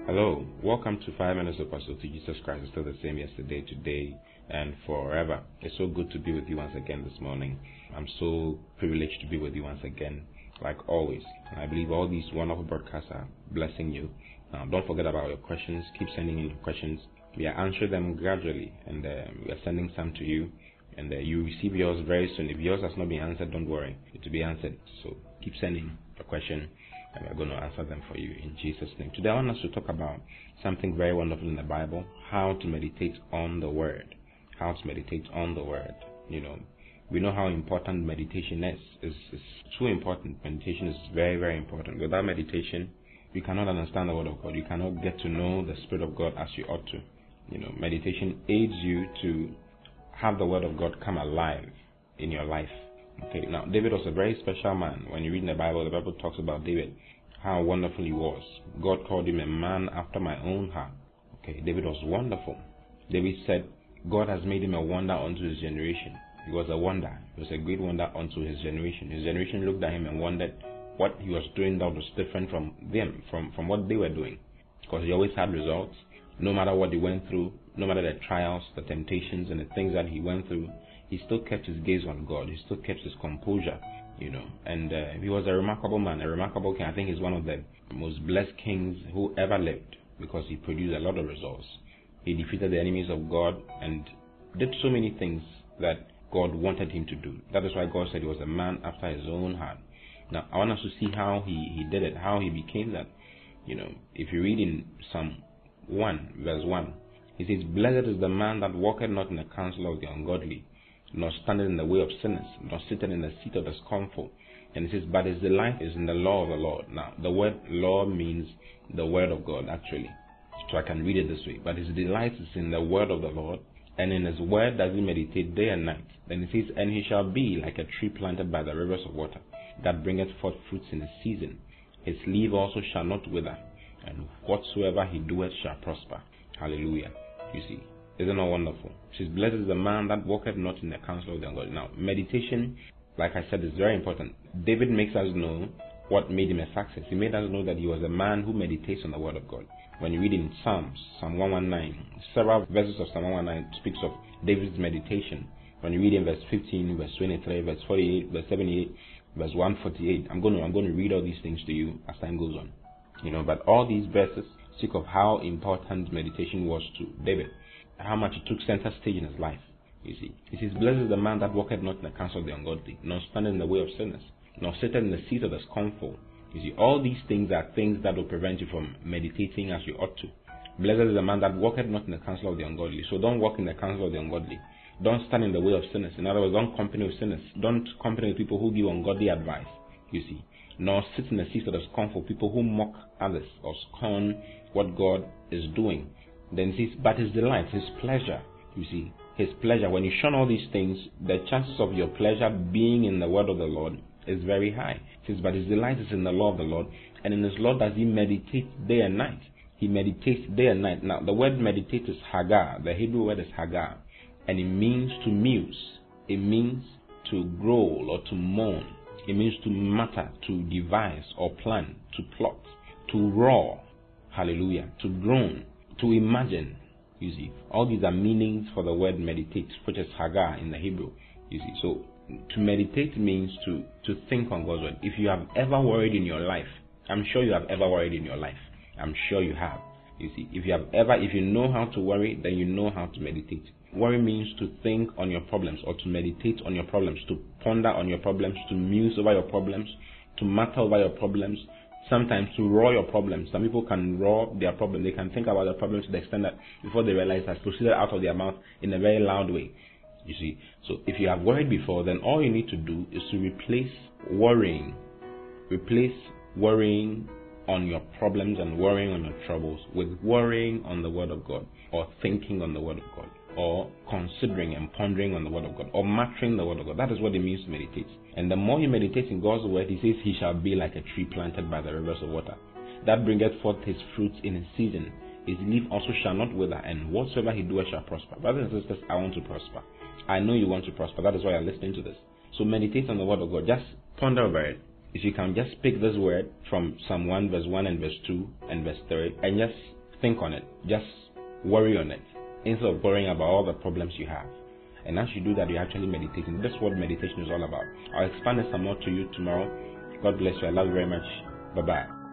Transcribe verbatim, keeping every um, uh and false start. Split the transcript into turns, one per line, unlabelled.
Hello, welcome to five Minutes of Apostle to Jesus Christ is still the same yesterday, today, and forever. It's so good to be with you once again this morning. I'm so privileged to be with you once again, like always. And I believe all these wonderful broadcasts are blessing you. Um, don't forget about your questions. Keep sending in your questions. We are answering them gradually, and uh, we are sending some to you. And uh, you receive yours very soon. If yours has not been answered, don't worry. It will be answered. So keep sending a question, and we're going to answer them for you in Jesus' name. Today I want us to talk about something very wonderful in the Bible, how to meditate on the Word. How to meditate on the Word. You know, we know how important meditation is. It's, it's too important. Meditation is very, very important. Without meditation, you cannot understand the Word of God. You cannot get to know the Spirit of God as you ought to. You know, meditation aids you to have the Word of God come alive in your life. Okay, now David was a very special man. When you read in the Bible, the Bible talks about David, how wonderful he was. God called him a man after my own heart. Okay, David was wonderful. David said, God has made him a wonder unto his generation. He was a wonder. He was a great wonder unto his generation. His generation looked at him and wondered what he was doing that was different from them, from, from what they were doing. Because he always had results. No matter what he went through, no matter the trials, the temptations, and the things that he went through, he still kept his gaze on God. He still kept his composure, you know. And uh, he was a remarkable man, a remarkable king. I think he's one of the most blessed kings who ever lived because he produced a lot of results. He defeated the enemies of God and did so many things that God wanted him to do. That is why God said he was a man after his own heart. Now, I want us to see how he, he did it, how he became that. You know, if you read in Psalm one, verse one, he says, Blessed is the man that walketh not in the counsel of the ungodly, nor standeth in the way of sinners, nor sitteth in the seat of the scornful. And he says, But his delight is in the law of the Lord. Now, the word law means the word of God, actually. So I can read it this way. But his delight is in the word of the Lord, and in his word does he meditate day and night. Then he says, And he shall be like a tree planted by the rivers of water, that bringeth forth fruits in his season. His leaf also shall not wither, and whatsoever he doeth shall prosper. Hallelujah. You see, isn't that wonderful? It says, Blessed is the man that walketh not in the counsel of the ungodly. Now, meditation, like I said, is very important. David makes us know what made him a success. He made us know that he was a man who meditates on the word of God. When you read in Psalms, Psalm one nineteen, several verses of Psalm one nineteen speaks of David's meditation. When you read in verse fifteen, verse twenty-three, verse forty-eight, verse seventy-eight, verse one forty-eight, I'm going to I'm going to read all these things to you as time goes on. You know, but all these verses speak of how important meditation was to David, how much it took center stage in his life. You see, it says, Blessed is the man that walketh not in the counsel of the ungodly, nor standeth in the way of sinners, nor sitteth in the seat of the scornful. You see, all these things are things that will prevent you from meditating as you ought to. Blessed is the man that walketh not in the counsel of the ungodly. So don't walk in the counsel of the ungodly. Don't stand in the way of sinners. In other words, don't company with sinners. Don't company with people who give ungodly advice. You see, nor sit in the seat of the scornful, people who mock others or scorn what God is doing. Then it says, but his delight, his pleasure, you see, his pleasure. When you shun all these things, the chances of your pleasure being in the word of the Lord is very high. It says, but his delight is in the law of the Lord, and in his law does he meditate day and night. He meditates day and night. Now, the word meditate is hagar. The Hebrew word is hagar, and it means to muse. It means to growl or to moan. It means to mutter, to devise or plan, to plot, to roar. Hallelujah. To groan, to imagine. You see, all these are meanings for the word meditate, which is hagar in the Hebrew. You see, so to meditate means to, to think on God's word. If you have ever worried in your life, I'm sure you have ever worried in your life. I'm sure you have. You see, if you have ever, if you know how to worry, then you know how to meditate. Worry means to think on your problems or to meditate on your problems, to ponder on your problems, to muse over your problems, to mutter over your problems, sometimes to roar your problems. Some people can roar their problem. They can think about their problems to the extent that before they realize it has proceeded out of their mouth in a very loud way. You see, so if you have worried before, then all you need to do is to replace worrying. Replace worrying on your problems and worrying on your troubles with worrying on the word of God, or thinking on the word of God, or considering and pondering on the word of God, or muttering the word of God. That is what it means to meditate. And the more you meditate in God's word, he says, he shall be like a tree planted by the rivers of water, that bringeth forth his fruits in his season. His leaf also shall not wither, and whatsoever he doeth shall prosper. Brothers and sisters, I want to prosper. I know you want to prosper. That is why you're listening to this. So meditate on the word of God. Just ponder over it. If you can just pick this word from Psalm one, verse one and verse two and verse three, and just think on it. Just worry on it instead of worrying about all the problems you have. And as you do that, you're actually meditating. That's what meditation is all about. I'll expand this some more to you tomorrow. God bless you. I love you very much. Bye-bye.